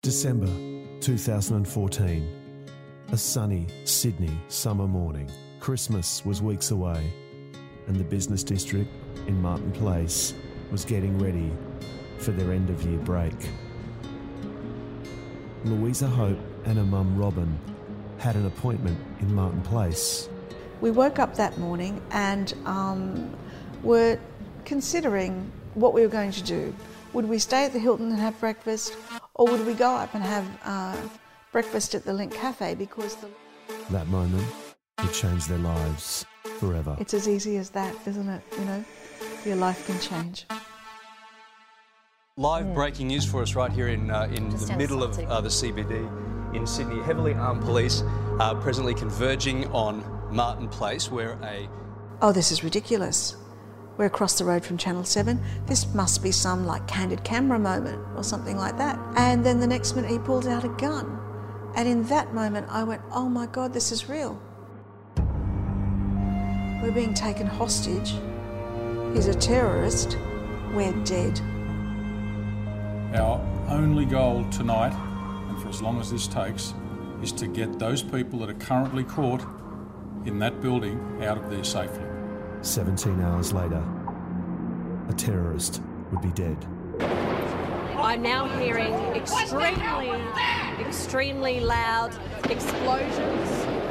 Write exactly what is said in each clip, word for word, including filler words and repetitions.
December two thousand fourteen. A sunny Sydney summer morning. Christmas was weeks away, and the business district in Martin Place was getting ready for their end-of-year break. Louisa Hope and her mum Robin had an appointment in Martin Place. We woke up that morning and um, were considering what we were going to do. Would we stay at the Hilton and have breakfast, or would we go up and have uh, breakfast at the Link Cafe? Because the... that moment would change their lives forever. It's as easy as that, isn't it? You know, your life can change. Live mm. breaking news for us right here in uh, in Just the middle of uh, the C B D in Sydney. Heavily armed police are presently converging on Martin Place, where a... Oh, this is ridiculous. We're across the road from Channel seven. This must be some like candid camera moment or something like that. And then the next minute he pulled out a gun. And in that moment I went, oh my God, this is real. We're being taken hostage. He's a terrorist. We're dead. Our only goal tonight, and for as long as this takes, is to get those people that are currently caught in that building out of there safely. seventeen hours later, a terrorist would be dead. I'm now hearing extremely, extremely loud explosions.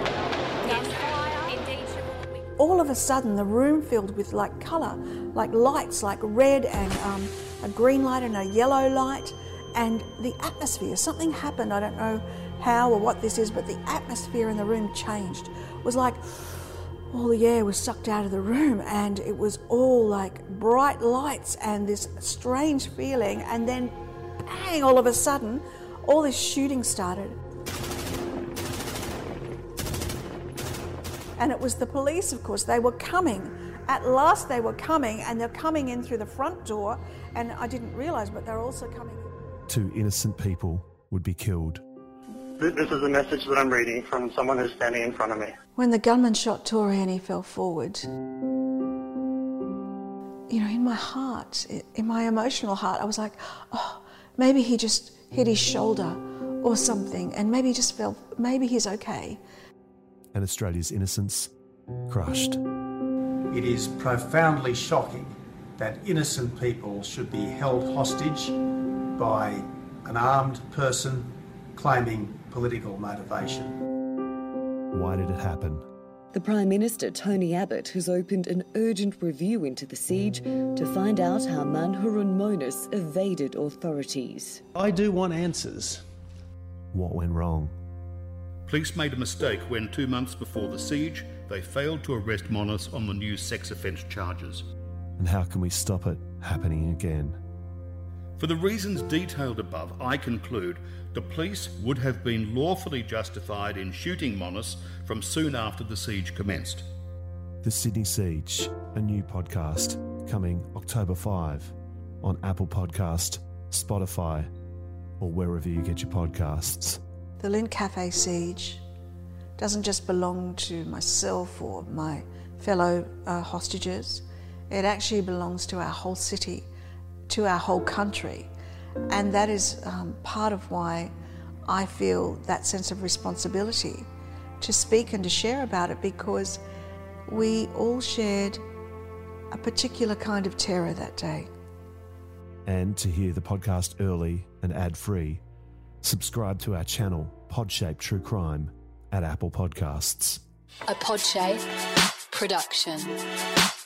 All of a sudden, the room filled with like colour, like lights, like red and um, a green light and a yellow light, and the atmosphere, something happened, I don't know how or what this is, but the atmosphere in the room changed. It was like all the air was sucked out of the room, and it was all like bright lights and this strange feeling, and then bang, all of a sudden, all this shooting started. And it was the police, of course. They were coming. At last they were coming, and they're coming in through the front door, and I didn't realise, but they're also coming in. Two innocent people would be killed. This is a message that I'm reading from someone who's standing in front of me. When the gunman shot Tori and he fell forward, you know, in my heart, in my emotional heart, I was like, oh, maybe he just hit his shoulder or something, and maybe he just fell, maybe he's okay. And Australia's innocence crushed. It is profoundly shocking that innocent people should be held hostage by an armed person claiming political motivation. Why did it happen? The Prime Minister, Tony Abbott, has opened an urgent review into the siege to find out how Manhurun Monis evaded authorities. I do want answers. What went wrong? Police made a mistake when, two months before the siege, they failed to arrest Monis on the new sex offence charges. And how can we stop it happening again? For the reasons detailed above, I conclude the police would have been lawfully justified in shooting Monis from soon after the siege commenced. The Sydney Siege, a new podcast, coming October fifth on Apple Podcast, Spotify, or wherever you get your podcasts. The Link Cafe siege doesn't just belong to myself or my fellow uh, hostages. It actually belongs to our whole city, to our whole country. And that is um, part of why I feel that sense of responsibility to speak and to share about it, because we all shared a particular kind of terror that day. And to hear the podcast early and ad-free, subscribe to our channel, Podshape True Crime, at Apple Podcasts. A Podshape production.